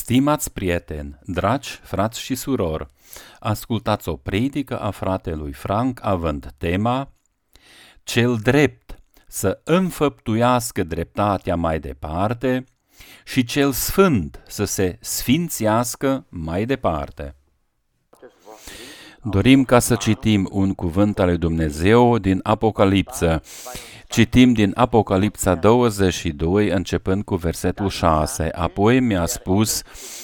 Stimați prieteni, dragi frați și surori, ascultați o predică a fratelui Frank având tema Cel drept să înfăptuiască dreptatea mai departe și cel sfânt să se sfințească mai departe. Dorim ca să citim un cuvânt al lui Dumnezeu din Apocalipsă. Citim din Apocalipsa 22, începând cu versetul 6. Apoi mi-a spus: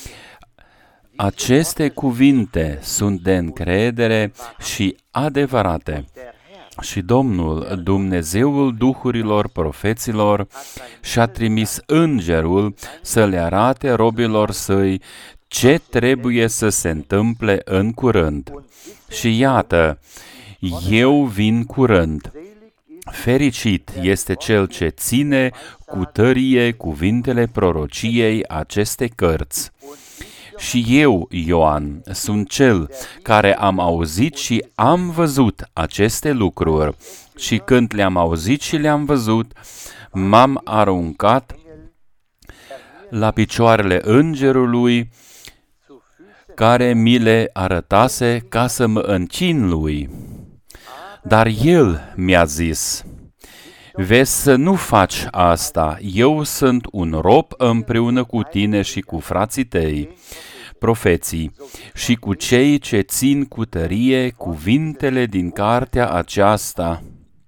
aceste cuvinte sunt de încredere și adevărate. Și Domnul, Dumnezeul duhurilor profeților, și-a trimis îngerul să le arate robilor săi ce trebuie să se întâmple în curând. Și iată, eu vin curând. Fericit este cel ce ține cu tărie cuvintele prorociei acestei cărți. Și eu, Ioan, sunt cel care am auzit și am văzut aceste lucruri. Și când le-am auzit și le-am văzut, m-am aruncat la picioarele îngerului care mi le arătase ca să mă închin lui. Dar el mi-a zis: vezi să nu faci asta, eu sunt un rob împreună cu tine și cu frații tăi, profeții, și cu cei ce țin cu tărie cuvintele din cartea aceasta.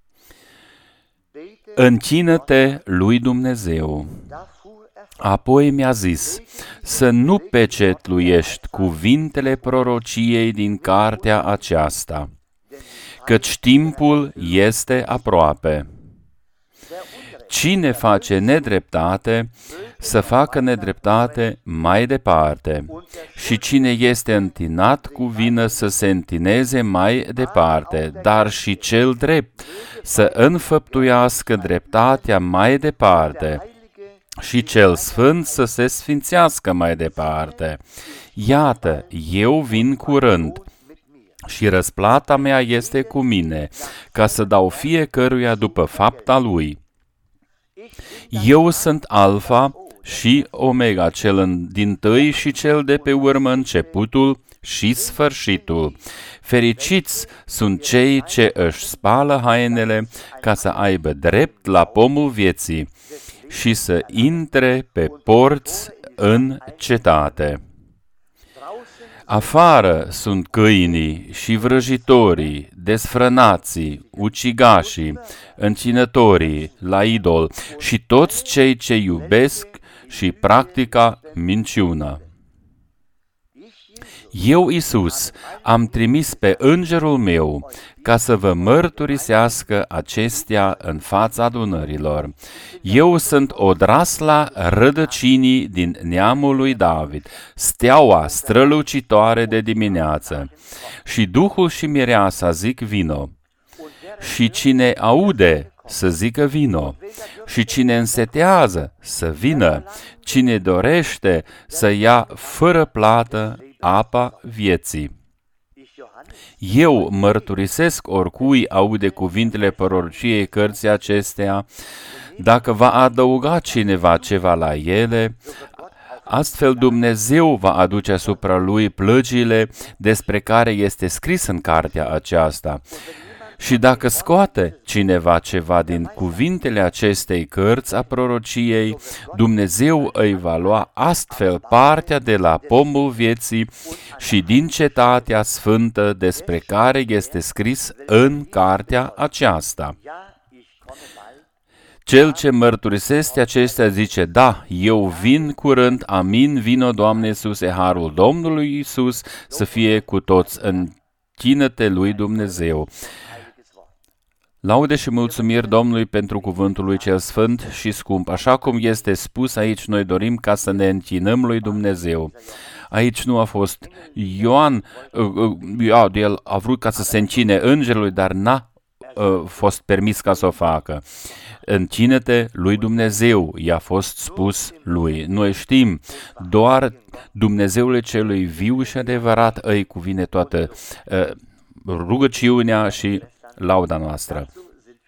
Închină-te lui Dumnezeu. Apoi mi-a zis să nu pecetluiești cuvintele prorociei din cartea aceasta, căci timpul este aproape. Cine face nedreptate, să facă nedreptate mai departe, și cine este întinat cu vină să se întineze mai departe, dar și cel drept să înfăptuiască dreptatea mai departe, și cel sfânt să se sfințească mai departe. Iată, eu vin curând. Și răsplata mea este cu mine, ca să dau fiecăruia după fapta lui. Eu sunt Alfa și Omega, cel dintâi și cel de pe urmă, începutul și sfârșitul. Fericiți sunt cei ce își spală hainele ca să aibă drept la pomul vieții și să intre pe porți în cetate. Afară sunt câinii și vrăjitorii, desfrânații, ucigașii, încinătorii la idol și toți cei ce iubesc și practică minciuna. Eu, Iisus, am trimis pe îngerul meu ca să vă mărturisească acestea în fața adunărilor. Eu sunt odrasla rădăcinii din neamul lui David, steaua strălucitoare de dimineață. Și Duhul și Mireasa zic vino. Și cine aude să zică vino. Și cine însetează să vină. Cine dorește să ia fără plată apa vieții. Eu mărturisesc oricui aude cuvintele prorociei cărții acesteia, dacă va adăuga cineva ceva la ele, astfel Dumnezeu va aduce asupra lui plăgile despre care este scris în cartea aceasta. Și dacă scoate cineva ceva din cuvintele acestei cărți a prorociei, Dumnezeu îi va lua astfel partea de la pomul vieții și din cetatea sfântă despre care este scris în cartea aceasta. Cel ce mărturisește acestea zice: da, eu vin curând, amin, vino, Doamne Iisuse, harul Domnului Iisus să fie cu toți. Închină-te lui Dumnezeu. Laude și mulțumiri Domnului pentru cuvântul lui cel sfânt și scump. Așa cum este spus aici, noi dorim ca să ne închinăm lui Dumnezeu. Aici nu a fost Ioan, el a vrut ca să se închine îngerului, dar n-a fost permis ca să o facă. Închină-te lui Dumnezeu, i-a fost spus lui. Noi știm, doar Dumnezeului celui viu și adevărat îi cuvine toată rugăciunea și lauda noastră.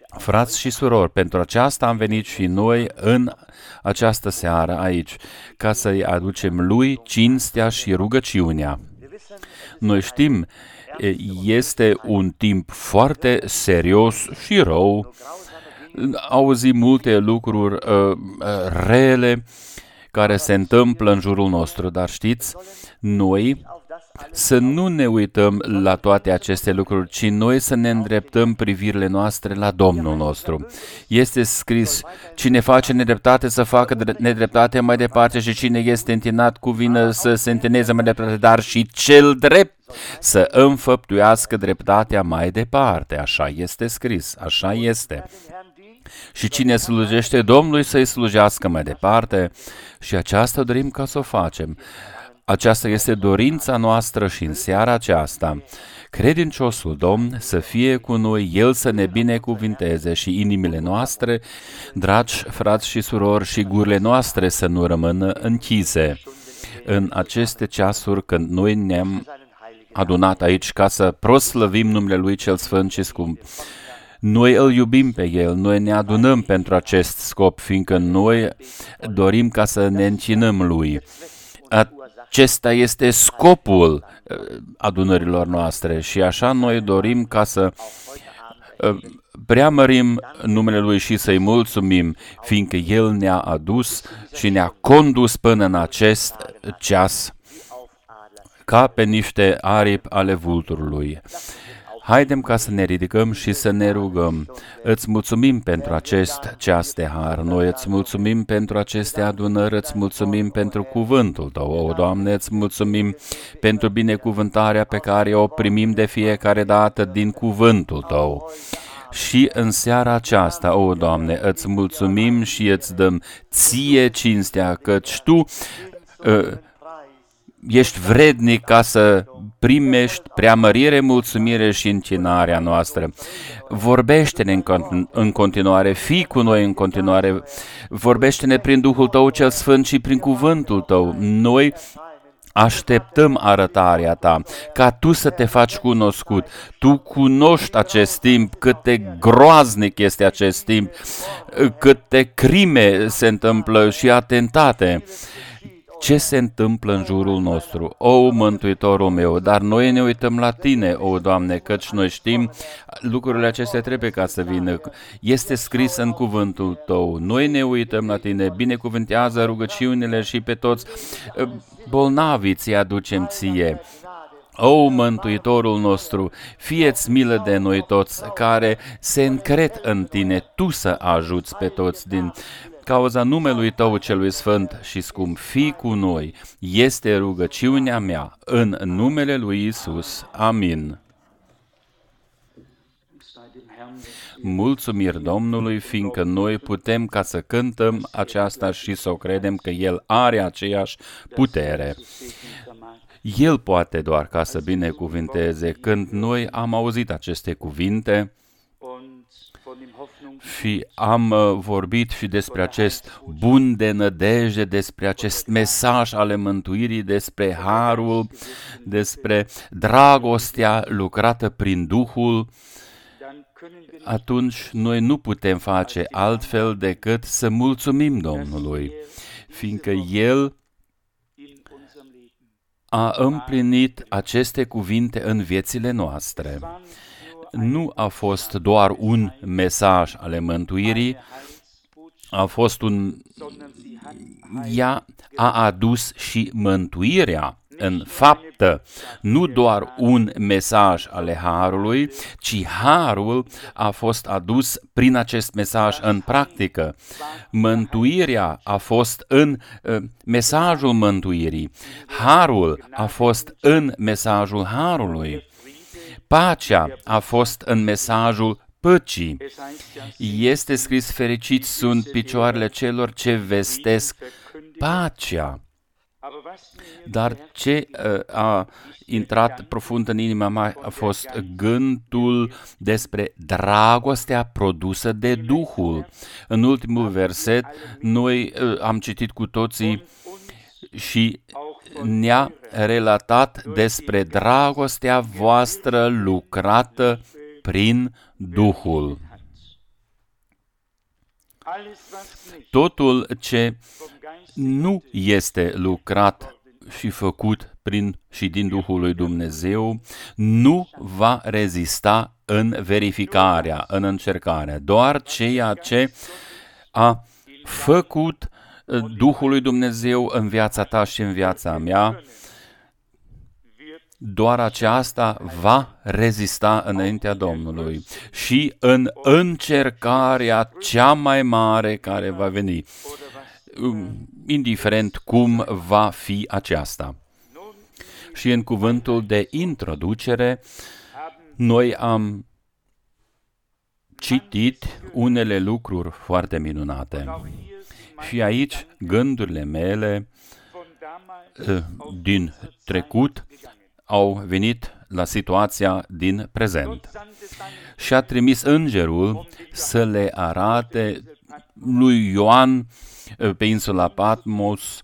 Frați și surori, pentru aceasta am venit și noi în această seară aici, ca să-i aducem lui cinstea și rugăciunea. Noi știm, este un timp foarte serios și rău. Auzim multe lucruri rele care se întâmplă în jurul nostru, dar știți, noi să nu ne uităm la toate aceste lucruri, ci noi să ne îndreptăm privirile noastre la Domnul nostru. Este scris, cine face nedreptate să facă nedreptate mai departe și cine este întinat cu vină să se întineze mai departe, dar și cel drept să înfăptuiască dreptatea mai departe. Așa este scris, așa este. Și cine slujește Domnului să-i slujească mai departe și aceasta dorim ca să o facem. Aceasta este dorința noastră și în seara aceasta. Credinciosul Domn să fie cu noi, El să ne binecuvinteze și inimile noastre, dragi frați și surori, și gurile noastre să nu rămână închise în aceste ceasuri când noi ne-am adunat aici ca să proslăvim numele Lui cel Sfânt și Scump. Noi îl iubim pe El, noi ne adunăm pentru acest scop, fiindcă noi dorim ca să ne închinăm Lui. Acesta este scopul adunărilor noastre și așa noi dorim ca să preamărim numele Lui și să-i mulțumim, fiindcă El ne-a adus și ne-a condus până în acest ceas ca pe niște aripi ale vulturului. Haidem ca să ne ridicăm și să ne rugăm. Îți mulțumim pentru acest ceas de har. Noi îți mulțumim pentru aceste adunări, îți mulțumim pentru cuvântul Tău. O, Doamne, îți mulțumim pentru binecuvântarea pe care o primim de fiecare dată din cuvântul Tău. Și în seara aceasta, o, Doamne, îți mulțumim și îți dăm Ție cinstea, căci Tu ești vrednic ca să primești preamărire, mulțumire și închinarea noastră. Vorbește-ne în continuare, fii cu noi în continuare, vorbește-ne prin Duhul Tău cel Sfânt și prin cuvântul Tău. Noi așteptăm arătarea Ta, ca Tu să te faci cunoscut. Tu cunoști acest timp, cât de groaznic este acest timp, câte crime se întâmplă și atentate. Ce se întâmplă în jurul nostru, o, Mântuitorul meu, dar noi ne uităm la Tine, o, Doamne, căci noi știm, lucrurile acestea trebuie ca să vină. Este scris în cuvântul Tău, noi ne uităm la Tine, binecuvântează rugăciunile și pe toți bolnavii ți aducem Ție. O, Mântuitorul nostru, fie-ți milă de noi toți care se încred în Tine, Tu să ajuți pe toți din cauza numelui Tău celui Sfânt și Scump, fii cu noi, este rugăciunea mea, în numele lui Iisus. Amin. Mulțumiri Domnului, fiindcă noi putem ca să cântăm aceasta și să o credem că El are aceeași putere. El poate doar ca să binecuvinteze. Când noi am auzit aceste cuvinte și am vorbit și despre acest bun de nădejde, despre acest mesaj ale mântuirii, despre harul, despre dragostea lucrată prin Duhul, atunci noi nu putem face altfel decât să mulțumim Domnului, fiindcă El a împlinit aceste cuvinte în viețile noastre. Nu a fost doar un mesaj ale mântuirii, a fost ea a adus și mântuirea în faptă, nu doar un mesaj ale harului, ci harul a fost adus prin acest mesaj în practică. Mântuirea a fost în mesajul mântuirii, harul a fost în mesajul harului, pacea a fost în mesajul păcii. Este scris, fericiți sunt picioarele celor ce vestesc pacea. Dar ce a intrat profund în inima mea a fost gândul despre dragostea produsă de Duhul. În ultimul verset, noi am citit cu toții și ne-a relatat despre dragostea voastră lucrată prin Duhul. Totul ce nu este lucrat și făcut prin și din Duhul lui Dumnezeu nu va rezista în verificarea, în încercarea. Doar ceea ce a făcut Duhul lui Dumnezeu în viața ta și în viața mea, doar aceasta va rezista înaintea Domnului și în încercarea cea mai mare care va veni, indiferent cum va fi aceasta. Și în cuvântul de introducere, noi am citit unele lucruri foarte minunate. Și aici gândurile mele din trecut au venit la situația din prezent. Și a trimis îngerul să le arate lui Ioan pe insula Patmos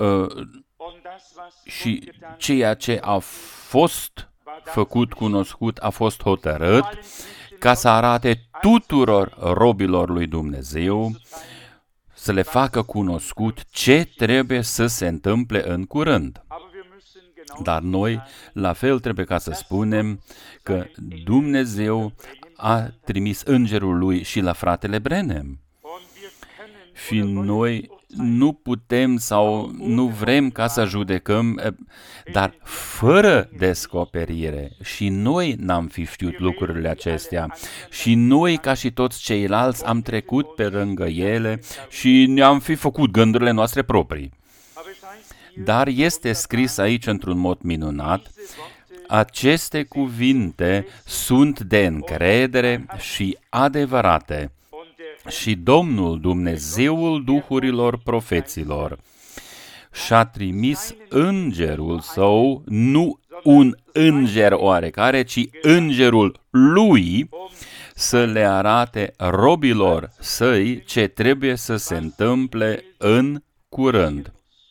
și ceea ce a fost făcut cunoscut a fost hotărât ca să arate tuturor robilor lui Dumnezeu, să le facă cunoscut ce trebuie să se întâmple în curând. Dar noi, la fel, trebuie ca să spunem că Dumnezeu a trimis îngerul lui și la fratele Branham. Și noi nu putem sau nu vrem ca să judecăm, dar fără descoperire. Și noi n-am fi știut lucrurile acestea. Și noi, ca și toți ceilalți, am trecut pe lângă ele și ne-am fi făcut gândurile noastre proprii. Dar este scris aici într-un mod minunat, aceste cuvinte sunt de încredere și adevărate. Și Domnul, Dumnezeul duhurilor profeților, și-a trimis îngerul său, nu un înger oarecare, ci îngerul lui, să le arate robilor săi ce trebuie să se întâmple în curând.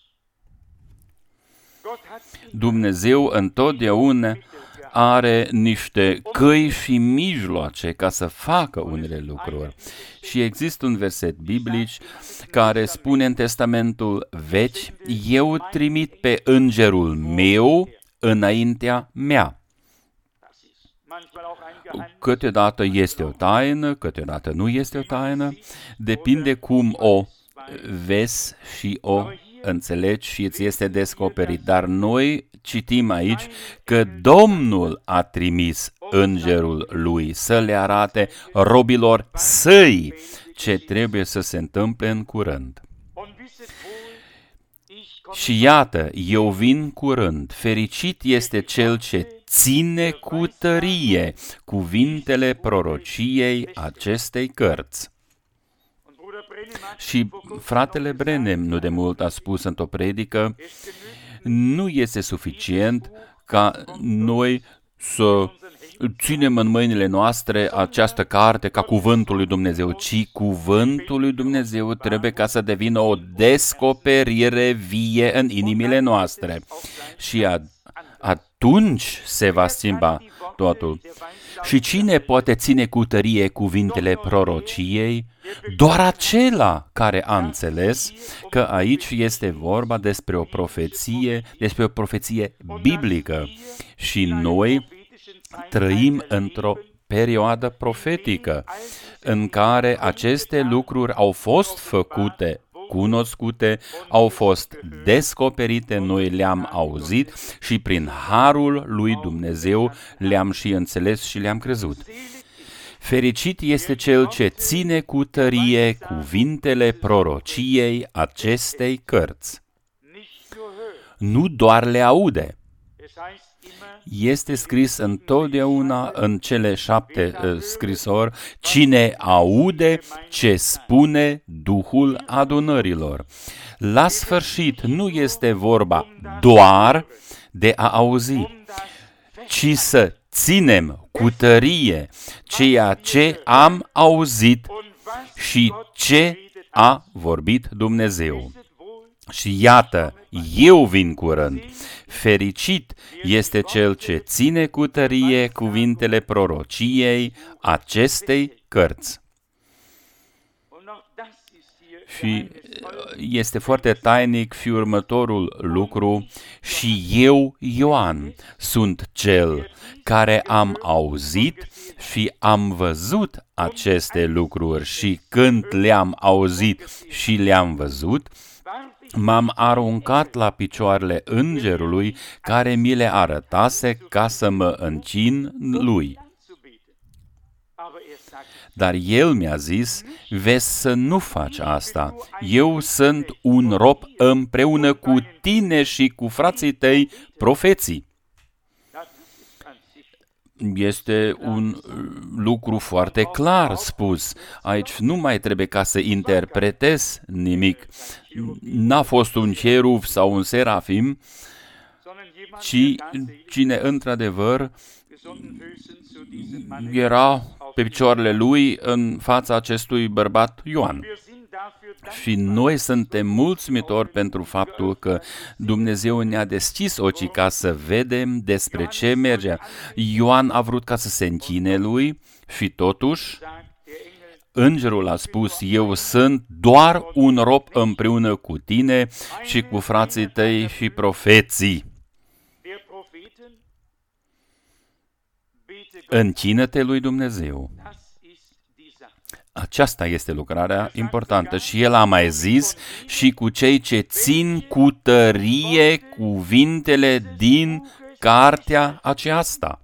Dumnezeu întotdeauna are niște căi și mijloace ca să facă unele lucruri. Și există un verset biblic care spune în Testamentul Vechi, eu trimit pe îngerul meu înaintea mea. Câteodată este o taină, câteodată nu este o taină, depinde cum o vezi și o înțelegi și îți este descoperit. Dar noi citim aici că Domnul a trimis îngerul lui să le arate robilor săi ce trebuie să se întâmple în curând. Și iată, eu vin curând, fericit este cel ce ține cu tărie cuvintele prorociei acestei cărți. Și fratele Branham nu de mult a spus într-o predică, nu este suficient ca noi să ținem în mâinile noastre această carte ca cuvântul lui Dumnezeu, ci cuvântul lui Dumnezeu trebuie ca să devină o descoperire vie în inimile noastre. Și atunci se va schimba totul. Și cine poate ține cu tărie cuvintele prorociei? Doar acela care a înțeles că aici este vorba despre o profeție biblică. Și noi trăim într-o perioadă profetică în care aceste lucruri au fost făcute, cunoscute, au fost descoperite, noi le-am auzit și prin harul lui Dumnezeu le-am și înțeles și le-am crezut. Fericit este cel ce ține cu tărie cuvintele prorociei acestei cărți. Nu doar le aude. Este scris întotdeauna în cele 7 scrisori, cine aude ce spune Duhul adunărilor. La sfârșit nu este vorba doar de a auzi, ci să ținem cu tărie ceea ce am auzit și ce a vorbit Dumnezeu. Și iată, eu vin curând. Fericit este cel ce ține cu tărie cuvintele prorociei acestei cărți. Și este foarte tainic și următorul lucru: și eu, Ioan, sunt cel care am auzit și am văzut aceste lucruri, și când le-am auzit și le-am văzut, m-am aruncat la picioarele îngerului care mi le arătase ca să mă închin lui. Dar el mi-a zis: vezi să nu faci asta. Eu sunt un rob împreună cu tine și cu frații tăi profeții. Este un lucru foarte clar spus. Aici nu mai trebuie ca să interpretez nimic. N-a fost un cherub sau un serafim, ci cine într-adevăr era pe picioarele lui în fața acestui bărbat Ioan. Și noi suntem mulțumitori pentru faptul că Dumnezeu ne-a deschis ochii ca să vedem despre ce merge. Ioan a vrut ca să se închine lui și totuși îngerul a spus: eu sunt doar un rob împreună cu tine și cu frații tăi și profeții. Închină-te lui Dumnezeu. Aceasta este lucrarea importantă. Și el a mai zis: și cu cei ce țin cu tărie cuvintele din cartea aceasta.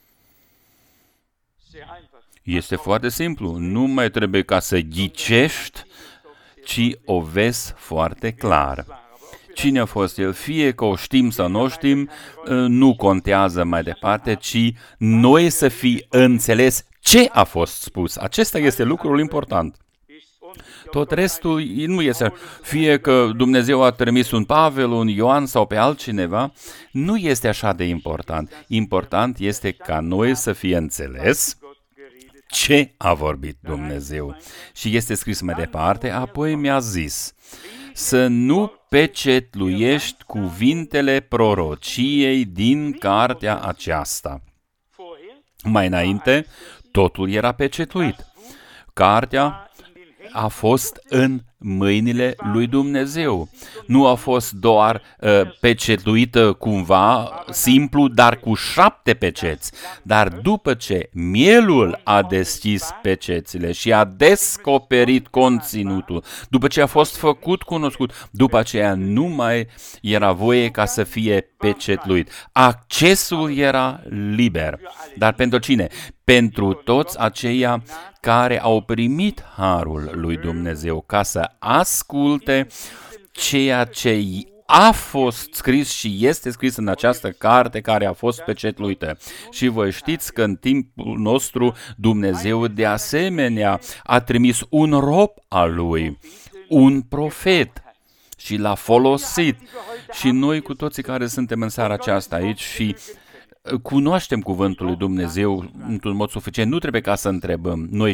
Este foarte simplu. Nu mai trebuie ca să ghicești, ci o vezi foarte clar. Cine a fost el? Fie că o știm sau nu o știm, nu contează mai departe, ci noi să fi înțeles ce a fost spus. Acesta este lucrul important. Tot restul nu este. Fie că Dumnezeu a trimis un Pavel, un Ioan sau pe altcineva, nu este așa de important. Important este ca noi să fie înțeles ce a vorbit Dumnezeu. Și este scris mai departe: apoi mi-a zis să nu pecetluiești cuvintele prorociei din cartea aceasta. Mai înainte, totul era pecetluit. Cartea a fost în mâinile lui Dumnezeu. Nu a fost doar pecetluită cumva, simplu, dar cu 7 peceți. Dar după ce mielul a deschis pecețile și a descoperit conținutul, după ce a fost făcut cunoscut, după aceea nu mai era voie ca să fie pecetluit. Accesul era liber. Dar pentru cine? Pentru toți aceia care au primit harul lui Dumnezeu ca să asculte ceea ce a fost scris și este scris în această carte care a fost pecetluită. Și voi știți că în timpul nostru Dumnezeu de asemenea a trimis un rob al lui, un profet, și l-a folosit. Și noi cu toții care suntem în seara aceasta aici și cunoaștem cuvântul lui Dumnezeu într-un mod suficient, nu trebuie ca să întrebăm. Noi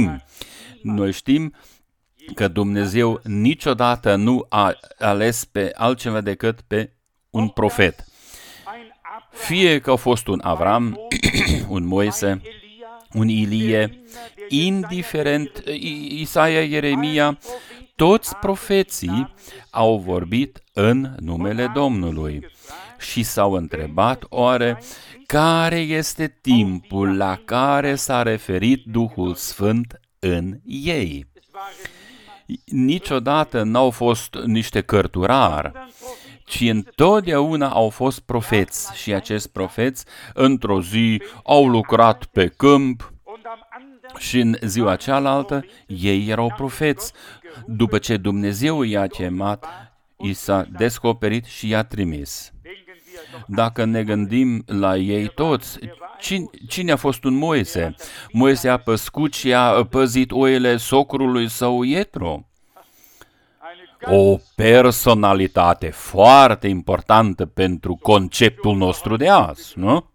știm că Dumnezeu niciodată nu a ales pe altceva decât pe un profet. Fie că a fost un Avram, un Moise, un Ilie, indiferent, Isaia, Ieremia, toți profeții au vorbit în numele Domnului și s-au întrebat: oare care este timpul la care s-a referit Duhul Sfânt în ei? Niciodată n-au fost niște cărturari, ci întotdeauna au fost profeți. Și acești profeți, într-o zi, au lucrat pe câmp și în ziua cealaltă ei erau profeți. După ce Dumnezeu i-a chemat, i s-a descoperit și i-a trimis. Dacă ne gândim la ei toți, cine a fost un Moise? Moise a păscut și a păzit oile socrului său Ietro. O personalitate foarte importantă pentru conceptul nostru de azi, nu?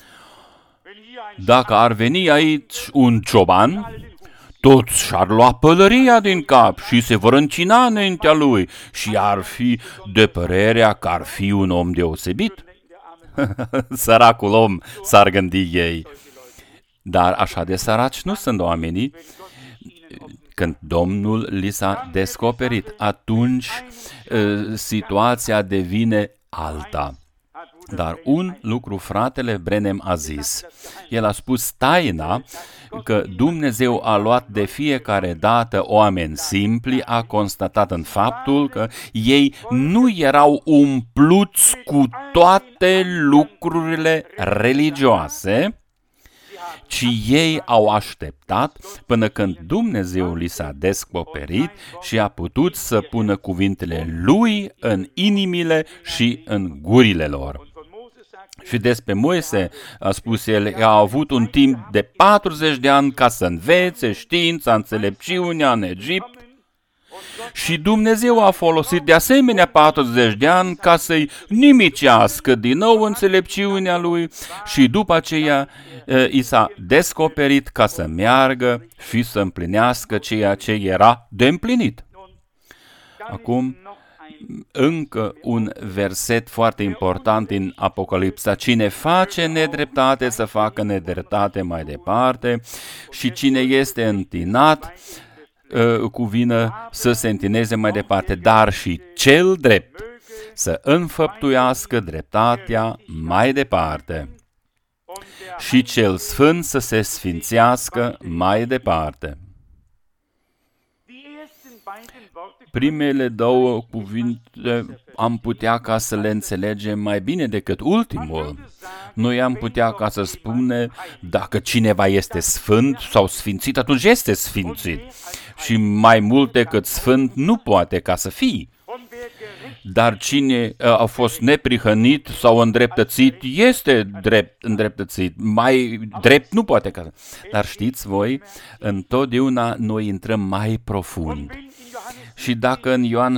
Dacă ar veni aici un cioban, toți și-ar lua pălăria din cap și se vor încina înaintea lui și ar fi de părerea că ar fi un om deosebit. Săracul om, s-ar gândi ei. Dar așa de săraci nu sunt oamenii. când Domnul li s-a descoperit. Atunci situația devine alta. Dar un lucru fratele Branham a zis. El a spus taina că Dumnezeu a luat de fiecare dată oameni simpli, a constatat în faptul că ei nu erau umpluți cu toate lucrurile religioase, ci ei au așteptat până când Dumnezeu li s-a descoperit și a putut să pună cuvintele Lui în inimile și în gurile lor. Și despre Moise a spus el, a avut un timp de 40 de ani ca să învețe știința, înțelepciunea în Egipt. Și Dumnezeu a folosit de asemenea 40 de ani ca să-i nimicească din nou înțelepciunea lui și după aceea i s-a descoperit ca să meargă și să împlinească ceea ce era de împlinit. Acum, încă un verset foarte important din Apocalipsa. Cine face nedreptate să facă nedreptate mai departe și cine este întinat cu vină să se întineze mai departe, dar și cel drept să înfăptuiască dreptatea mai departe și cel sfânt să se sfințească mai departe. Primele două cuvinte am putea ca să le înțelegem mai bine decât ultimul. Noi am putea ca să spune dacă cineva este sfânt sau sfințit, atunci este sfințit. Și mai mult decât sfânt nu poate ca să fie. Dar cine a fost neprihănit sau îndreptățit, este îndreptățit. Mai drept nu poate ca. Dar știți voi, întotdeauna noi intrăm mai profund. Și dacă în Ioan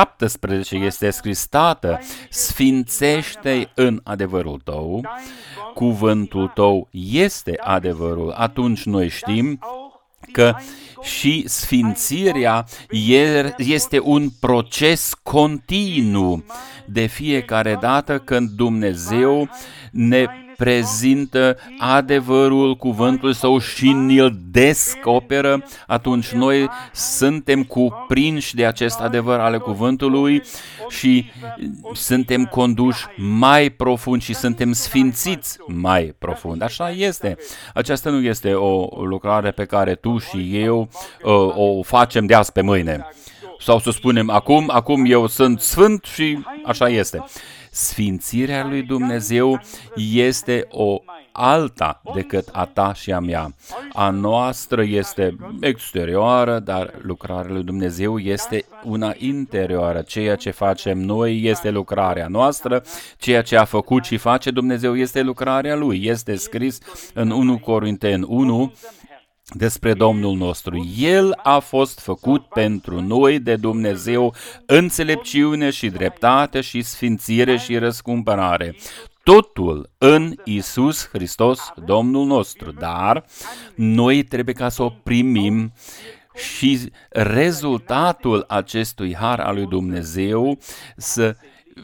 17 este scris, Tată, sfințește în adevărul tău, cuvântul tău este adevărul, atunci noi știm că și sfințirea este un proces continuu de fiecare dată când Dumnezeu ne prezintă adevărul cuvântului său și ne-l descoperă, atunci noi suntem cuprinși de acest adevăr ale cuvântului și suntem conduși mai profund și suntem sfințiți mai profund. Așa este. Aceasta nu este o lucrare pe care tu și eu o facem de azi pe mâine. Sau să spunem, acum eu sunt sfânt și așa este. Sfințirea lui Dumnezeu este o alta decât a ta și a mea. A noastră este exterioară, dar lucrarea lui Dumnezeu este una interioară. Ceea ce facem noi este lucrarea noastră, ceea ce a făcut și face Dumnezeu este lucrarea Lui. Este scris în 1 Corinteni 1 despre Domnul nostru. El a fost făcut pentru noi de Dumnezeu înțelepciune și dreptate și sfințire și răscumpărare. Totul în Iisus Hristos, Domnul nostru. Dar noi trebuie ca să o primim și rezultatul acestui har al lui Dumnezeu să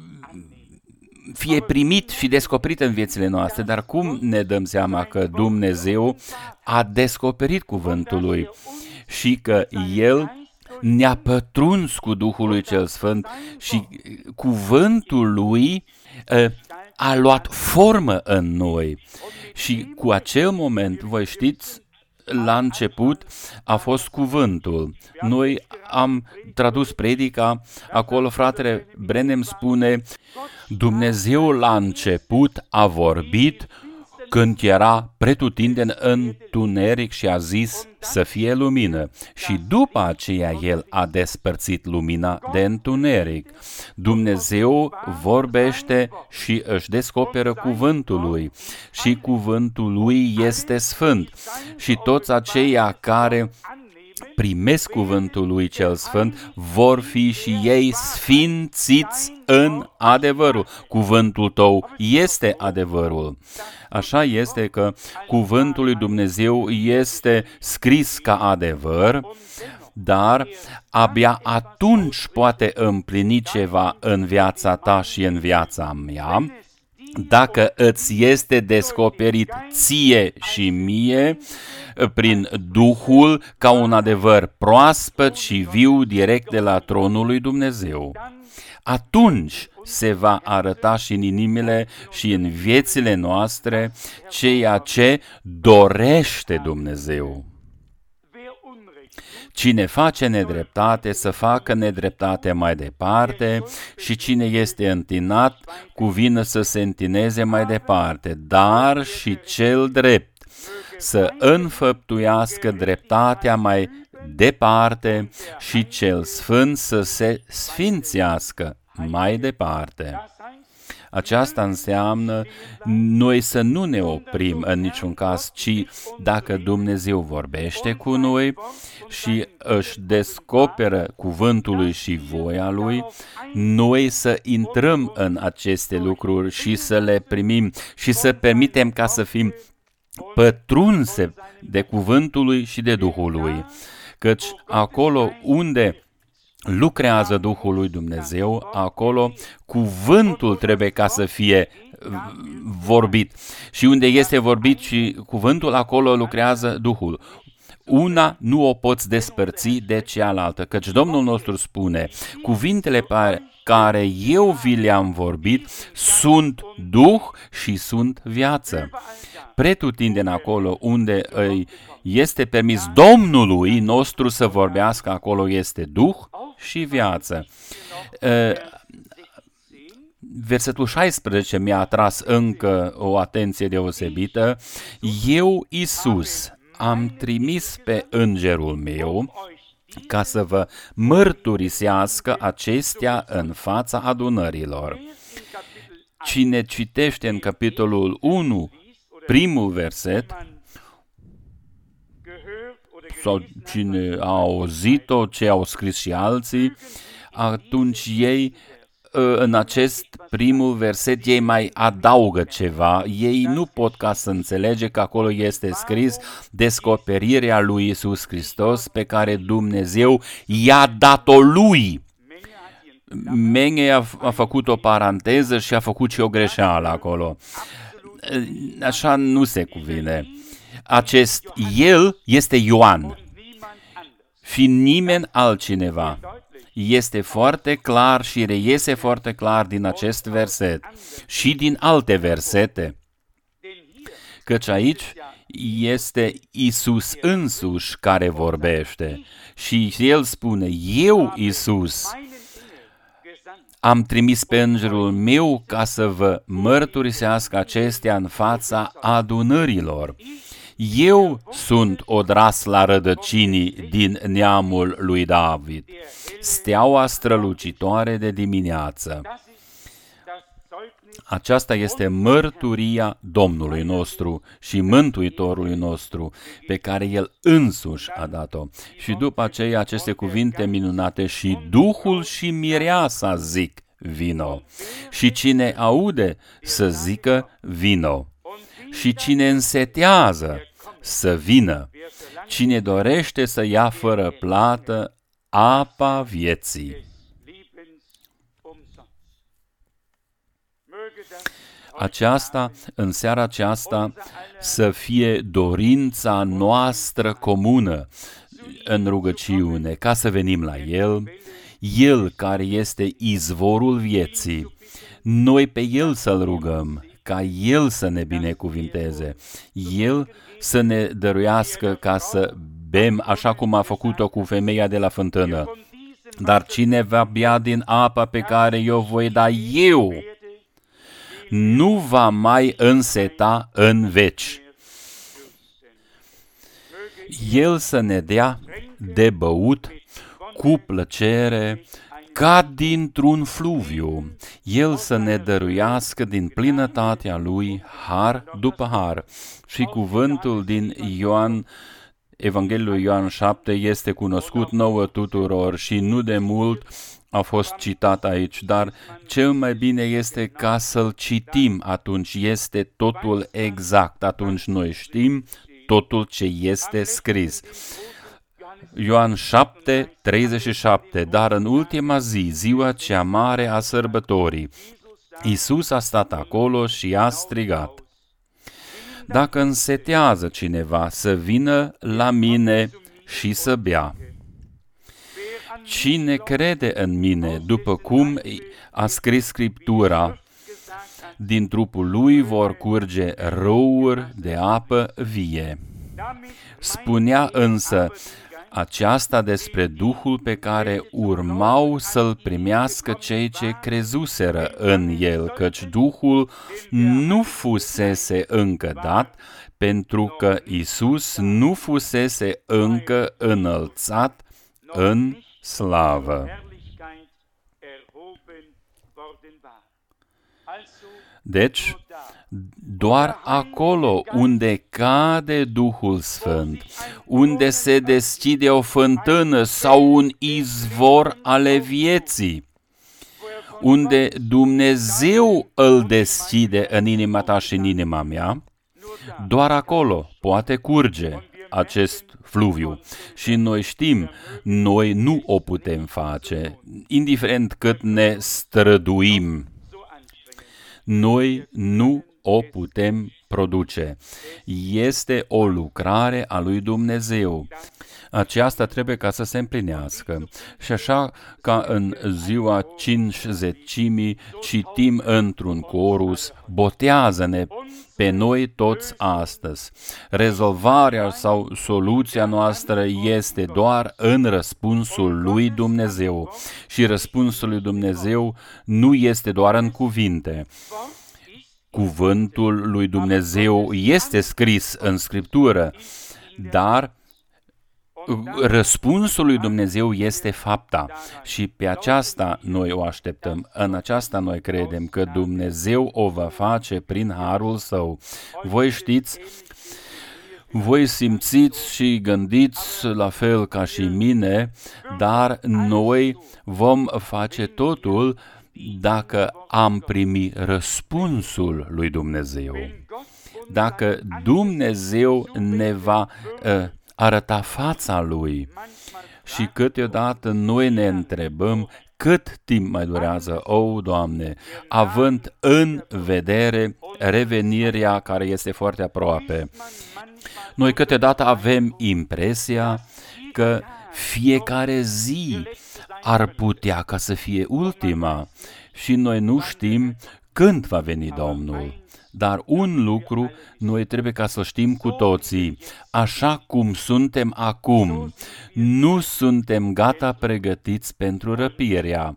fie primit și descoperit în viețile noastre. Dar cum ne dăm seama că Dumnezeu a descoperit cuvântul Lui și că El ne-a pătruns cu Duhul Lui Cel Sfânt și cuvântul Lui a luat formă în noi. Și cu acel moment, voi știți, la început a fost cuvântul. Noi am tradus predica, acolo fratele Branham spune, Dumnezeu la început a vorbit când era pretutindeni întuneric și a zis să fie lumină. Și după aceea El a despărțit lumina de întuneric. Dumnezeu vorbește și își descoperă cuvântul Lui. Și cuvântul Lui este sfânt. Și toți aceia care primesc cuvântul Lui Cel Sfânt vor fi și ei sfințiți în adevărul. Cuvântul tău este adevărul. Așa este că cuvântul lui Dumnezeu este scris ca adevăr, dar abia atunci poate împlini ceva în viața ta și în viața mea, dacă îți este descoperit ție și mie prin Duhul ca un adevăr proaspăt și viu direct de la tronul lui Dumnezeu, atunci se va arăta și în inimile și în viețile noastre ceea ce dorește Dumnezeu. Cine face nedreptate, să facă nedreptate mai departe, și cine este întinat, cuvină să se întineze mai departe, dar și cel drept să înfăptuiască dreptatea mai departe și cel sfânt să se sfințească mai departe. Aceasta înseamnă noi să nu ne oprim în niciun caz, ci dacă Dumnezeu vorbește cu noi și își descoperă cuvântul lui și voia lui, noi să intrăm în aceste lucruri și să le primim și să permitem ca să fim pătrunse de cuvântul lui și de Duhul lui. Căci acolo unde lucrează Duhul lui Dumnezeu, acolo cuvântul trebuie ca să fie vorbit. Și unde este vorbit și cuvântul, acolo lucrează Duhul. Una nu o poți despărți de cealaltă, căci Domnul nostru spune, cuvintele care eu vi le-am vorbit sunt Duh și sunt viață. Pretutindeni acolo unde îi este permis Domnului nostru să vorbească, acolo este Duh și viață. Versetul 16 mi-a atras încă o atenție deosebită. Eu, Iisus, am trimis pe îngerul meu ca să vă mărturisească acestea în fața adunărilor. Cine citește în capitolul 1, primul verset, sau cine a auzit-o, ce au scris și alții, atunci ei, în acest primul verset, ei mai adaugă ceva. Ei nu pot ca să înțelege că acolo este scris descoperirea lui Iisus Hristos pe care Dumnezeu i-a dat-o lui. Menge a făcut o paranteză și a făcut și o greșeală acolo. Așa nu se cuvine. Acest El este Ioan, fiind nimeni altcineva. Este foarte clar și reiese foarte clar din acest verset și din alte versete, căci aici este Iisus însuși care vorbește și El spune, eu, Iisus, am trimis pe îngerul meu ca să vă mărturisească acestea în fața adunărilor. Eu sunt odrasla rădăcinii din neamul lui David, steaua strălucitoare de dimineață. Aceasta este mărturia Domnului nostru și Mântuitorului nostru, pe care El însuși a dat-o. Și după aceea aceste cuvinte minunate, și Duhul și mireasa zic, vino. Și cine aude să zică, vino. Și cine însetează, să vină. Cine dorește să ia fără plată apa vieții. Aceasta, în seara aceasta, să fie dorința noastră comună în rugăciune, ca să venim la El, El care este izvorul vieții. Noi pe El să-L rugăm, ca El să ne binecuvinteze, El să ne dăruiască ca să bem așa cum a făcut-o cu femeia de la fântână. Dar cine va bea din apa pe care eu voi da eu, nu va mai înseta în veci. El să ne dea de băut cu plăcere ca dintr-un fluviu, El să ne dăruiască din plinătatea Lui har după har. Și cuvântul din Ioan, Evanghelul Ioan 7 este cunoscut nouă tuturor și nu de mult a fost citat aici, dar cel mai bine este ca să-l citim, atunci este totul exact, atunci noi știm totul ce este scris. Ioan 7, 37, dar în ultima zi, ziua cea mare a sărbătorii, Iisus a stat acolo și a strigat: dacă însetează cineva, să vină la mine și să bea. Cine crede în mine, după cum a scris Scriptura, din trupul lui vor curge râuri de apă vie. Spunea însă aceasta despre Duhul pe care urmau să-l primească cei ce crezuseră în el, căci Duhul nu fusese încă dat, pentru că Iisus nu fusese încă înălțat în slavă. Deci, doar acolo unde cade Duhul Sfânt, unde se deschide o fântână sau un izvor ale vieții, unde Dumnezeu îl deschide în inima ta și în inima mea, doar acolo poate curge acest fluviu. Și noi știm, noi nu o putem face, indiferent cât ne străduim. Noi nu o putem produce. Este o lucrare a lui Dumnezeu. Aceasta trebuie ca să se împlinească. Și așa ca în ziua Cincizecimii citim într-un corus: botează-ne pe noi toți astăzi. Rezolvarea sau soluția noastră este doar în răspunsul lui Dumnezeu. Și răspunsul lui Dumnezeu nu este doar în cuvinte. Cuvântul lui Dumnezeu este scris în Scriptură, dar răspunsul lui Dumnezeu este fapta și pe aceasta noi o așteptăm. În aceasta noi credem că Dumnezeu o va face prin harul său. Voi știți, voi simțiți și gândiți la fel ca și mine, dar noi vom face totul dacă am primit răspunsul lui Dumnezeu. Dacă Dumnezeu ne va arăta fața Lui și câteodată noi ne întrebăm cât timp mai durează, Doamne, având în vedere revenirea care este foarte aproape. Noi câteodată avem impresia că fiecare zi ar putea ca să fie ultima și noi nu știm când va veni Domnul. Dar un lucru noi trebuie ca să știm cu toții: așa cum suntem acum, nu suntem gata pregătiți pentru răpirea.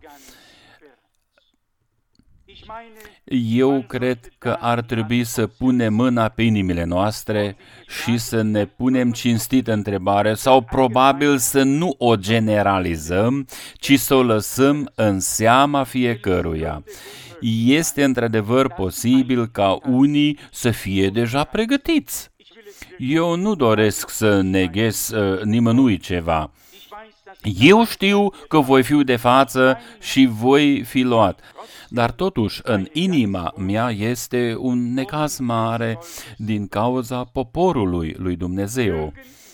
Eu cred că ar trebui să punem mâna pe inimile noastre și să ne punem cinstit întrebare, sau probabil să nu o generalizăm, ci să o lăsăm în seama fiecăruia. Este într-adevăr posibil ca unii să fie deja pregătiți. Eu nu doresc să neghez nimănui ceva. Eu știu că voi fi de față și voi fi luat. Dar totuși, în inima mea este un necaz mare din cauza poporului lui Dumnezeu.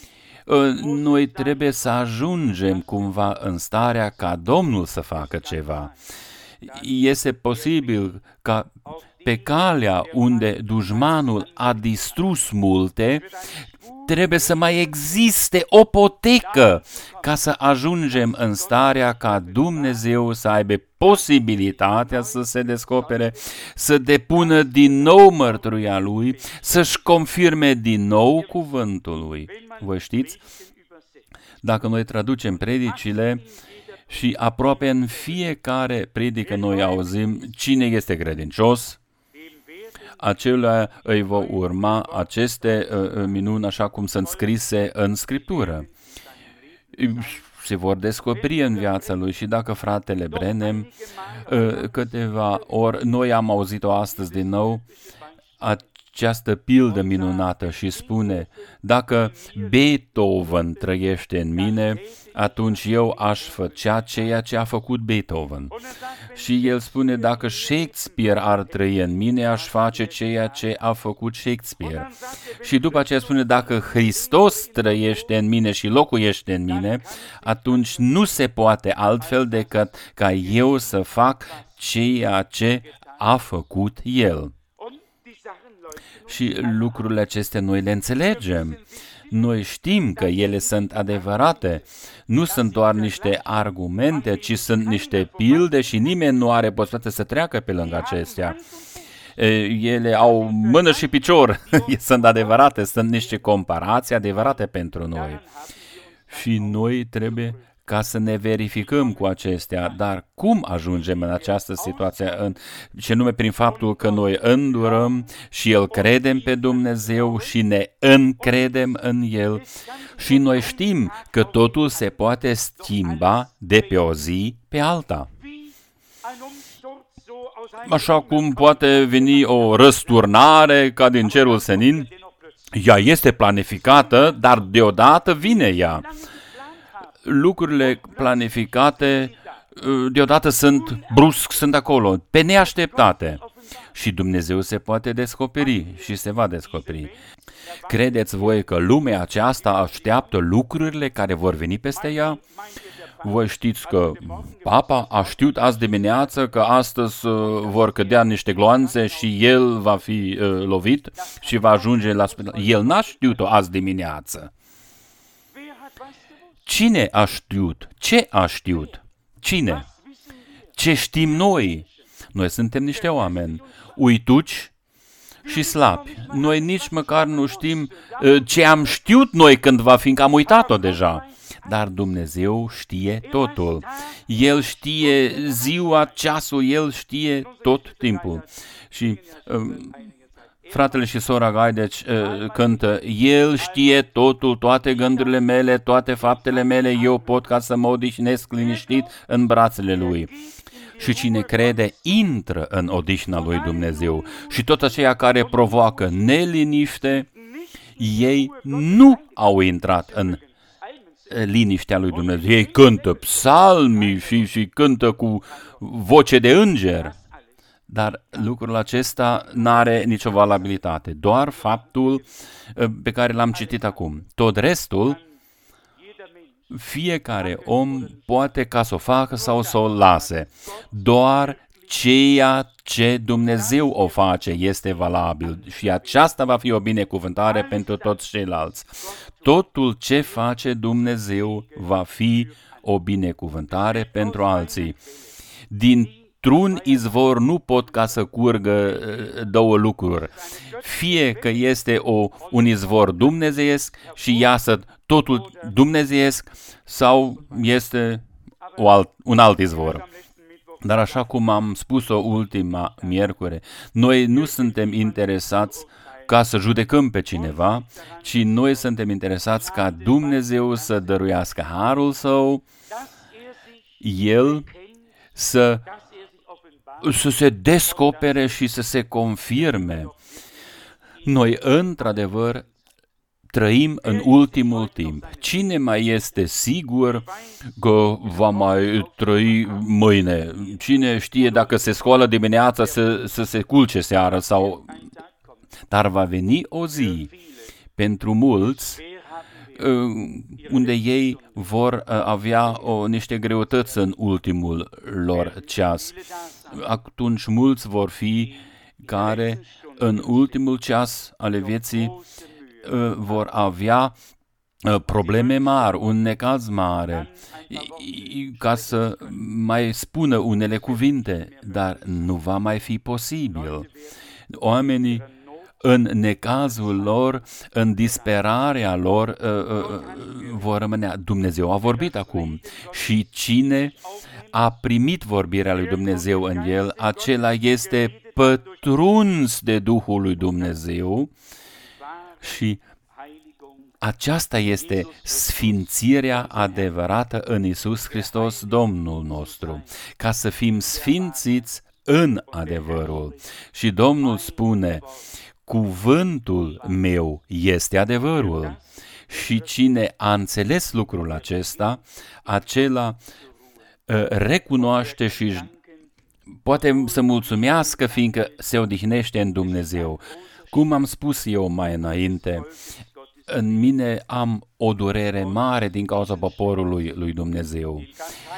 Noi trebuie să ajungem cumva în starea ca Domnul să facă ceva. Este posibil ca pe calea unde dușmanul a distrus multe, trebuie să mai existe o potecă ca să ajungem în starea ca Dumnezeu să aibă posibilitatea să se descopere, să depună din nou mărturia Lui, să-și confirme din nou cuvântul Lui. Voi știți, dacă noi traducem predicile și aproape în fiecare predică noi auzim cine este credincios, acelea îi vor urma aceste minuni așa cum sunt scrise în Scriptură. Se vor descoperi în viața lui și dacă fratele Branham, câteva ori, noi am auzit-o astăzi din nou, această pildă minunată și spune: dacă Beethoven trăiește în mine, atunci eu aș făcea ceea ce a făcut Beethoven. Și el spune: dacă Shakespeare ar trăi în mine, aș face ceea ce a făcut Shakespeare. Și după aceea spune: dacă Hristos trăiește în mine și locuiește în mine, atunci nu se poate altfel decât ca eu să fac ceea ce a făcut El. Și lucrurile acestea noi le înțelegem. Noi știm că ele sunt adevărate. Nu sunt doar niște argumente, ci sunt niște pilde și nimeni nu are posibilitatea să treacă pe lângă acestea. Ele au mână și picior, sunt adevărate, sunt niște comparații adevărate pentru noi. Și noi trebuie ca să ne verificăm cu acestea, dar cum ajungem în această situație? Și nume prin faptul că noi îndurăm și El credem pe Dumnezeu și ne încredem în El și noi știm că totul se poate schimba de pe o zi pe alta. Așa cum poate veni o răsturnare ca din cerul senin, ea este planificată, dar deodată vine ea. Lucrurile planificate deodată sunt brusc, sunt acolo, pe neașteptate. Și Dumnezeu se poate descoperi și se va descoperi. Credeți voi că lumea aceasta așteaptă lucrurile care vor veni peste ea? Voi știți că Papa a știut azi dimineață că astăzi vor cădea niște gloanțe și el va fi lovit și va ajunge la spital. El n-a știut-o azi dimineață. Cine a știut? Ce a știut? Cine? Ce știm noi? Noi suntem niște oameni uituci și slabi. Noi nici măcar nu știm ce am știut noi când va fi, că am uitat-o deja. Dar Dumnezeu știe totul. El știe ziua, ceasul, El știe tot timpul. Și fratele și sora Gaideci cântă, El știe totul, toate gândurile mele, toate faptele mele, eu pot ca să mă odihnesc liniștit în brațele Lui. Și cine crede, intră în odihna lui Dumnezeu. Și tot aceia care provoacă neliniște, ei nu au intrat în liniștea lui Dumnezeu. Ei cântă psalmi și cântă cu voce de înger. Dar lucrul acesta n-are nicio valabilitate. Doar faptul pe care l-am citit acum. Tot restul, fiecare om poate ca să o facă sau să o lase. Doar ceea ce Dumnezeu o face este valabil și aceasta va fi o binecuvântare pentru toți ceilalți. Totul ce face Dumnezeu va fi o binecuvântare pentru alții. Dintr-un izvor nu pot ca să curgă două lucruri. Fie că este un izvor dumnezeiesc și iasă totul dumnezeiesc sau este un alt izvor. Dar așa cum am spus-o ultima miercuri, noi nu suntem interesați ca să judecăm pe cineva, ci noi suntem interesați ca Dumnezeu să dăruiască harul Său, El să se descopere și să se confirme. Noi, într-adevăr, trăim în ultimul timp. Cine mai este sigur că va mai trăi mâine? Cine știe dacă se scoală dimineața să se culce seară sau... Dar va veni o zi pentru mulți unde ei vor avea niște greutăți în ultimul lor ceas. Atunci mulți vor fi care în ultimul ceas ale vieții vor avea probleme mari, un necaz mare, ca să mai spună unele cuvinte, dar nu va mai fi posibil. Oamenii în necazul lor, în disperarea lor, vor rămâne. Dumnezeu a vorbit acum și cine a primit vorbirea lui Dumnezeu în el, acela este pătruns de Duhul lui Dumnezeu și aceasta este sfințirea adevărată în Iisus Hristos, Domnul nostru, ca să fim sfințiți în adevărul. Și Domnul spune, cuvântul meu este adevărul. Și cine a înțeles lucrul acesta, acela recunoaște și poate să mulțumească, fiindcă se odihnește în Dumnezeu. Cum am spus eu mai înainte, în mine am o durere mare din cauza poporului lui Dumnezeu.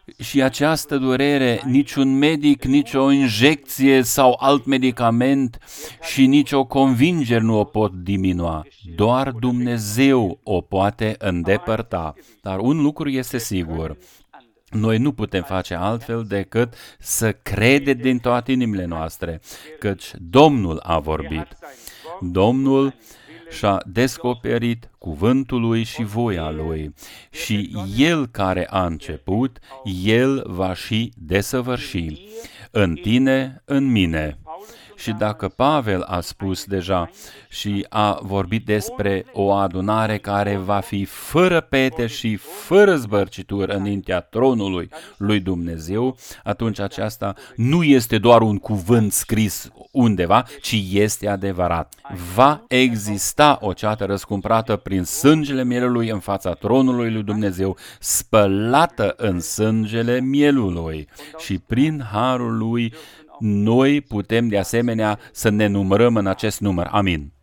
Și această durere, niciun medic, nici o injecție sau alt medicament și nici o convingere nu o pot diminua. Doar Dumnezeu o poate îndepărta. Dar un lucru este sigur. Noi nu putem face altfel decât să credem din toate inimile noastre, căci Domnul a vorbit. Domnul și-a descoperit cuvântul lui și voia lui și El care a început, El va și desăvârși în tine, în mine. Și dacă Pavel a spus deja și a vorbit despre o adunare care va fi fără pete și fără zbărcitură înaintea tronului lui Dumnezeu, atunci aceasta nu este doar un cuvânt scris undeva, ci este adevărat. Va exista o ceată răscumpărată prin sângele mielului în fața tronului lui Dumnezeu, spălată în sângele mielului și prin harul lui noi putem de asemenea să ne numărăm în acest număr. Amin.